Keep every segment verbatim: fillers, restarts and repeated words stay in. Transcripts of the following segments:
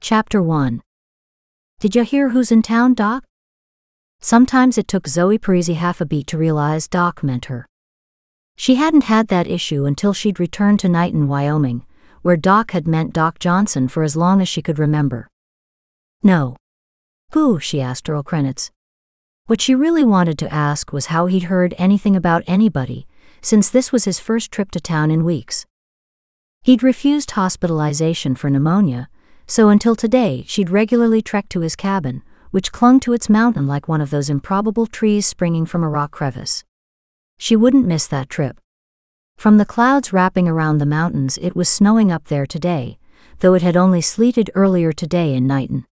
Chapter one. Did ya hear who's in town, Doc? Sometimes it took Zoe Parisi half a beat to realize Doc meant her. She hadn't had that issue until she'd returned to Knighton, Wyoming, where Doc had meant Doc Johnson for as long as she could remember. No. Who? She asked Earl Krenitz. What she really wanted to ask was how he'd heard anything about anybody, since this was his first trip to town in weeks. He'd refused hospitalization for pneumonia, so until today she'd regularly trekked to his cabin, which clung to its mountain like one of those improbable trees springing from a rock crevice. She wouldn't miss that trip. From the clouds wrapping around the mountains, it was snowing up there today, though it had only sleeted earlier today in Knighton.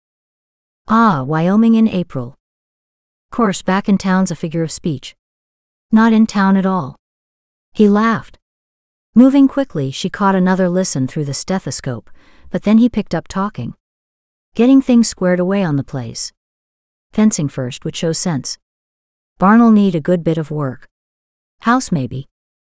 Ah, Wyoming in April. Course, back in town's a figure of speech. Not in town at all. He laughed. Moving quickly, she caught another listen through the stethoscope, but then he picked up talking. Getting things squared away on the place. Fencing first would show sense. Barn'll need a good bit of work. House maybe.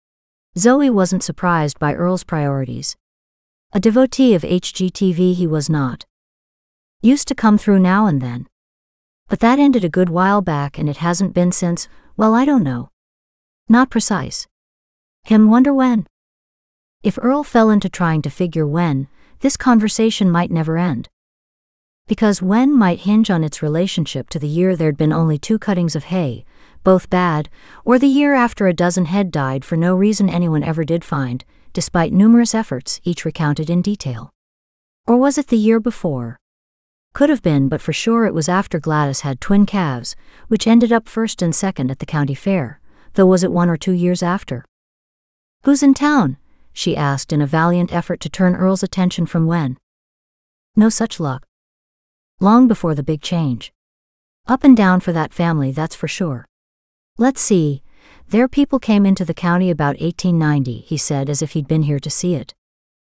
Zoe wasn't surprised by Earl's priorities. A devotee of H G T V he was not. Used to come through now and then. But that ended a good while back, and it hasn't been since, well, I don't know. Not precise. Him wonder when. If Earl fell into trying to figure when, this conversation might never end. Because when might hinge on its relationship to the year there'd been only two cuttings of hay, both bad, or the year after a dozen head died for no reason anyone ever did find, despite numerous efforts, each recounted in detail. Or was it the year before? Could have been, but for sure it was after Gladys had twin calves, which ended up first and second at the county fair, though was it one or two years after? Who's in town? She asked in a valiant effort to turn Earl's attention from when. No such luck. Long before the big change. Up and down for that family, that's for sure. Let's see, their people came into the county about eighteen ninety, he said as if he'd been here to see it.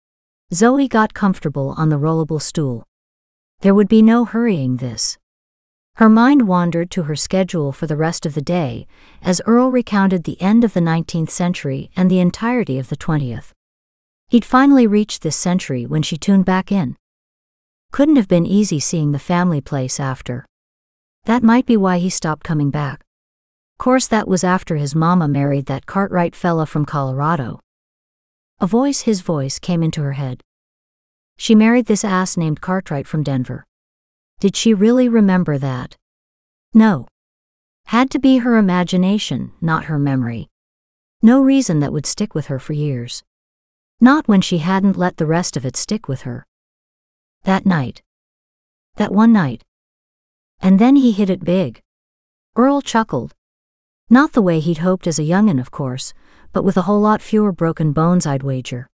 Zoe got comfortable on the rollable stool. There would be no hurrying this. Her mind wandered to her schedule for the rest of the day, as Earl recounted the end of the nineteenth century and the entirety of the twentieth. He'd finally reached this century when she tuned back in. Couldn't have been easy seeing the family place after. That might be why he stopped coming back. Course that was after his mama married that Cartwright fella from Colorado. A voice, his voice, came into her head. She married this ass named Cartwright from Denver. Did she really remember that? No. Had to be her imagination, not her memory. No reason that would stick with her for years. Not when she hadn't let the rest of it stick with her. That night. That one night. And then he hit it big. Earl chuckled. Not the way he'd hoped as a young'un, of course, but with a whole lot fewer broken bones, I'd wager.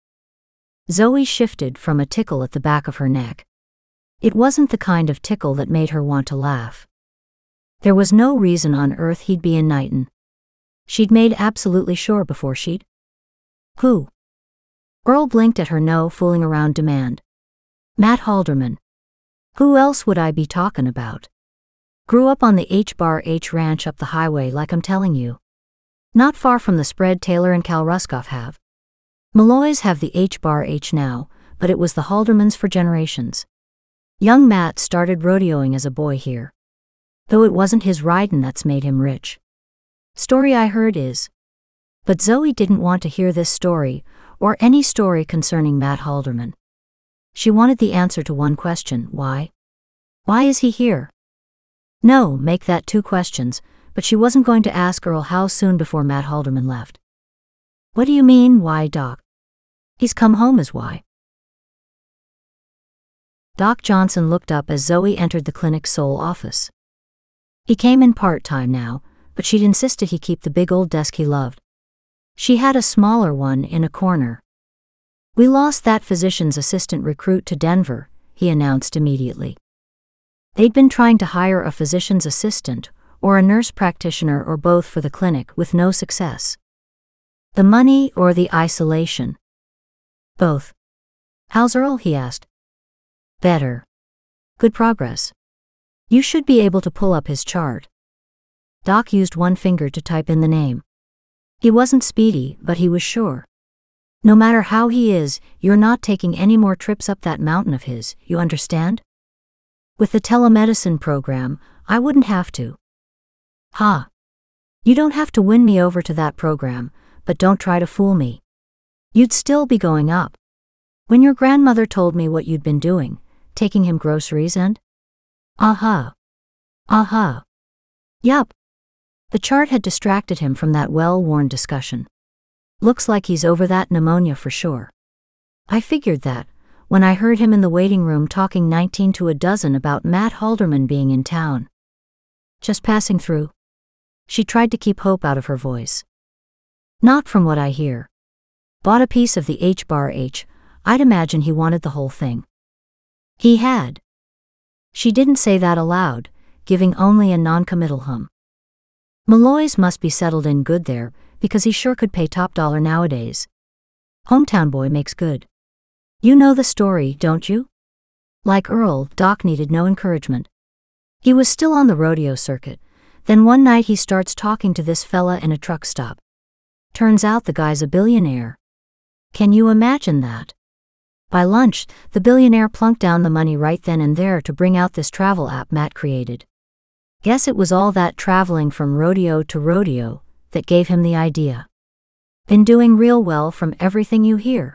Zoe shifted from a tickle at the back of her neck. It wasn't the kind of tickle that made her want to laugh. There was no reason on earth he'd be in Knighton. She'd made absolutely sure before she'd. Who? Earl blinked at her no fooling around demand. Matt Halderman. Who else would I be talking about? Grew up on the H-Bar-H ranch up the highway like I'm telling you. Not far from the spread Taylor and Cal Ruskoff have. Malloys have the H-Bar-H now, but it was the Haldermans for generations. Young Matt started rodeoing as a boy here. Though it wasn't his ridin' that's made him rich. Story I heard is. But Zoe didn't want to hear this story, or any story concerning Matt Halderman. She wanted the answer to one question, why? Why is he here? No, make that two questions, but she wasn't going to ask Earl how soon before Matt Halderman left. What do you mean, why, Doc? He's come home as why. Doc Johnson looked up as Zoe entered the clinic's sole office. He came in part-time now, but she'd insisted he keep the big old desk he loved. She had a smaller one in a corner. We lost that physician's assistant recruit to Denver, he announced immediately. They'd been trying to hire a physician's assistant, or a nurse practitioner or both for the clinic with no success. The money or the isolation? Both. How's Earl? He asked. Better. Good progress. You should be able to pull up his chart. Doc used one finger to type in the name. He wasn't speedy, but he was sure. No matter how he is, you're not taking any more trips up that mountain of his, you understand? With the telemedicine program, I wouldn't have to. Ha! You don't have to win me over to that program, but don't try to fool me. You'd still be going up. When your grandmother told me what you'd been doing, taking him groceries and… Aha. Aha. Yup. The chart had distracted him from that well-worn discussion. Looks like he's over that pneumonia for sure. I figured that, when I heard him in the waiting room talking nineteen to a dozen about Matt Halderman being in town. Just passing through. She tried to keep hope out of her voice. Not from what I hear. Bought a piece of the H bar H, I'd imagine he wanted the whole thing. He had. She didn't say that aloud, giving only a non-committal hum. Malloy's must be settled in good there, because he sure could pay top dollar nowadays. Hometown boy makes good. You know the story, don't you? Like Earl, Doc needed no encouragement. He was still on the rodeo circuit. Then one night he starts talking to this fella in a truck stop. Turns out the guy's a billionaire. Can you imagine that? By lunch, the billionaire plunked down the money right then and there to bring out this travel app Matt created. Guess it was all that traveling from rodeo to rodeo that gave him the idea. Been doing real well from everything you hear.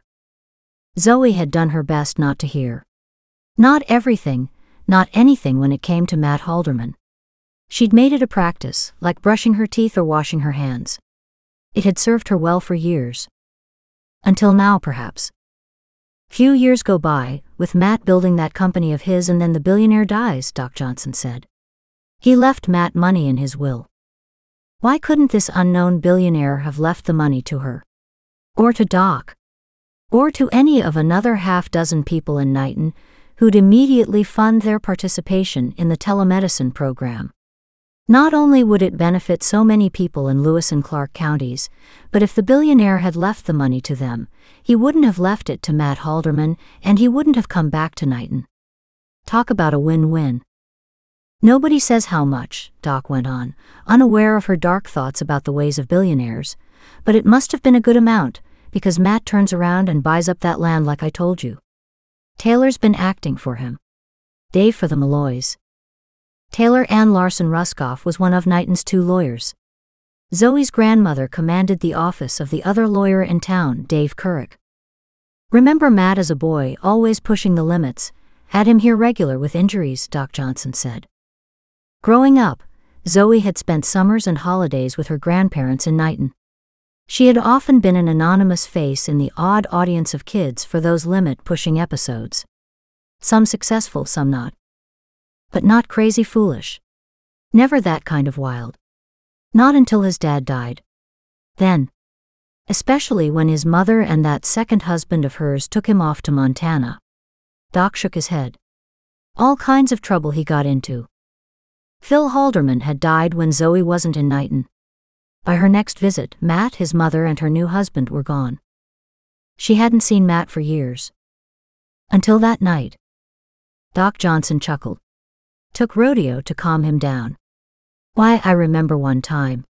Zoe had done her best not to hear. Not everything, not anything when it came to Matt Halderman. She'd made it a practice, like brushing her teeth or washing her hands. It had served her well for years. Until now, perhaps. Few years go by, with Matt building that company of his, and then the billionaire dies, Doc Johnson said. He left Matt money in his will. Why couldn't this unknown billionaire have left the money to her? Or to Doc? Or to any of another half dozen people in Knighton who'd immediately fund their participation in the telemedicine program? Not only would it benefit so many people in Lewis and Clark counties, but if the billionaire had left the money to them, he wouldn't have left it to Matt Halderman, and he wouldn't have come back to Knighton. Talk about a win-win. Nobody says how much, Doc went on, unaware of her dark thoughts about the ways of billionaires, but it must have been a good amount, because Matt turns around and buys up that land like I told you. Taylor's been acting for him. Dave for the Malloys. Taylor Ann Larson Ruskoff was one of Knighton's two lawyers. Zoe's grandmother commanded the office of the other lawyer in town, Dave Couric. Remember Matt as a boy, always pushing the limits, had him here regular with injuries, Doc Johnson said. Growing up, Zoe had spent summers and holidays with her grandparents in Knighton. She had often been an anonymous face in the odd audience of kids for those limit-pushing episodes. Some successful, some not. But not crazy foolish. Never that kind of wild. Not until his dad died. Then. Especially when his mother and that second husband of hers took him off to Montana. Doc shook his head. All kinds of trouble he got into. Phil Halderman had died when Zoe wasn't in Knighton. By her next visit, Matt, his mother, and her new husband were gone. She hadn't seen Matt for years. Until that night. Doc Johnson chuckled. Took rodeo to calm him down. Why, I remember one time.